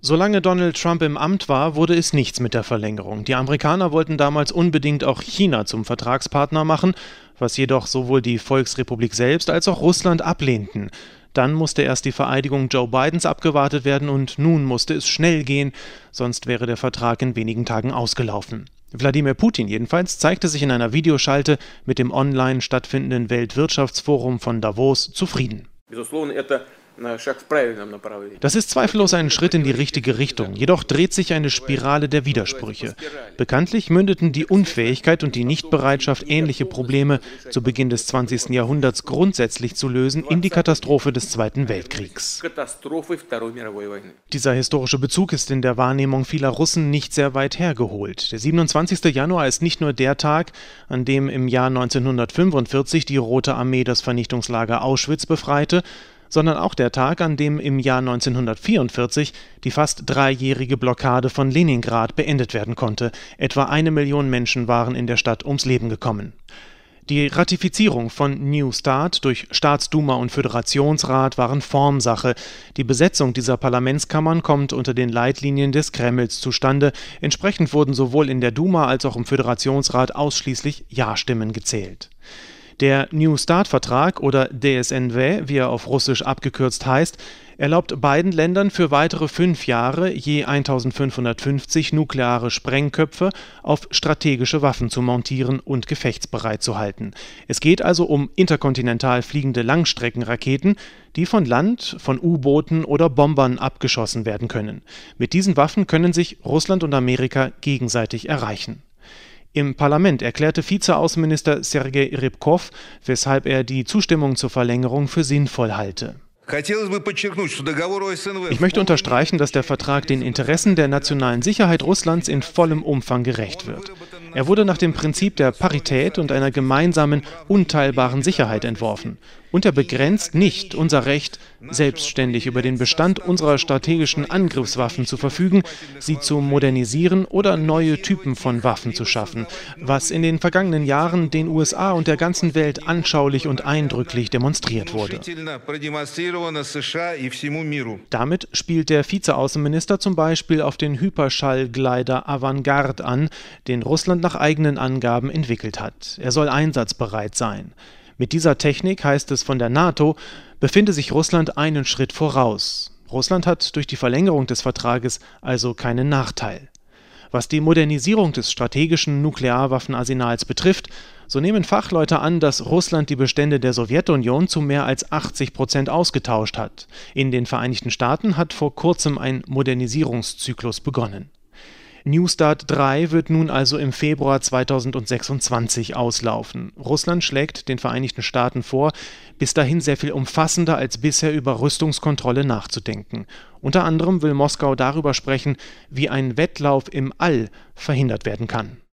Solange Donald Trump im Amt war, wurde es nichts mit der Verlängerung. Die Amerikaner wollten damals unbedingt auch China zum Vertragspartner machen, was jedoch sowohl die Volksrepublik selbst als auch Russland ablehnten. Dann musste erst die Vereidigung Joe Bidens abgewartet werden und nun musste es schnell gehen, sonst wäre der Vertrag in wenigen Tagen ausgelaufen. Wladimir Putin jedenfalls zeigte sich in einer Videoschalte mit dem online stattfindenden Weltwirtschaftsforum von Davos zufrieden. Das ist zweifellos ein Schritt in die richtige Richtung, jedoch dreht sich eine Spirale der Widersprüche. Bekanntlich mündeten die Unfähigkeit und die Nichtbereitschaft, ähnliche Probleme zu Beginn des 20. Jahrhunderts grundsätzlich zu lösen, in die Katastrophe des Zweiten Weltkriegs. Dieser historische Bezug ist in der Wahrnehmung vieler Russen nicht sehr weit hergeholt. Der 27. Januar ist nicht nur der Tag, an dem im Jahr 1945 die Rote Armee das Vernichtungslager Auschwitz befreite, sondern auch der Tag, an dem im Jahr 1944 die fast dreijährige Blockade von Leningrad beendet werden konnte. Etwa 1 Million Menschen waren in der Stadt ums Leben gekommen. Die Ratifizierung von New Start durch Staatsduma und Föderationsrat waren Formsache. Die Besetzung dieser Parlamentskammern kommt unter den Leitlinien des Kremls zustande. Entsprechend wurden sowohl in der Duma als auch im Föderationsrat ausschließlich Ja-Stimmen gezählt. Der New Start-Vertrag oder DSNV, wie er auf Russisch abgekürzt heißt, erlaubt beiden Ländern für weitere 5 Jahre je 1550 nukleare Sprengköpfe auf strategische Waffen zu montieren und gefechtsbereit zu halten. Es geht also um interkontinental fliegende Langstreckenraketen, die von Land, von U-Booten oder Bombern abgeschossen werden können. Mit diesen Waffen können sich Russland und Amerika gegenseitig erreichen. Im Parlament erklärte Vizeaußenminister Sergei Rybkov, weshalb er die Zustimmung zur Verlängerung für sinnvoll halte. Ich möchte unterstreichen, dass der Vertrag den Interessen der nationalen Sicherheit Russlands in vollem Umfang gerecht wird. Er wurde nach dem Prinzip der Parität und einer gemeinsamen, unteilbaren Sicherheit entworfen. Und er begrenzt nicht unser Recht, selbstständig über den Bestand unserer strategischen Angriffswaffen zu verfügen, sie zu modernisieren oder neue Typen von Waffen zu schaffen, was in den vergangenen Jahren den USA und der ganzen Welt anschaulich und eindrücklich demonstriert wurde. Damit spielt der Vizeaußenminister zum Beispiel auf den Hyperschallglider Avangard an, den Russland nach eigenen Angaben entwickelt hat. Er soll einsatzbereit sein. Mit dieser Technik, heißt es von der NATO, befinde sich Russland einen Schritt voraus. Russland hat durch die Verlängerung des Vertrages also keinen Nachteil. Was die Modernisierung des strategischen Nuklearwaffenarsenals betrifft, so nehmen Fachleute an, dass Russland die Bestände der Sowjetunion zu mehr als 80% ausgetauscht hat. In den Vereinigten Staaten hat vor kurzem ein Modernisierungszyklus begonnen. New Start 3 wird nun also im Februar 2026 auslaufen. Russland schlägt den Vereinigten Staaten vor, bis dahin sehr viel umfassender als bisher über Rüstungskontrolle nachzudenken. Unter anderem will Moskau darüber sprechen, wie ein Wettlauf im All verhindert werden kann.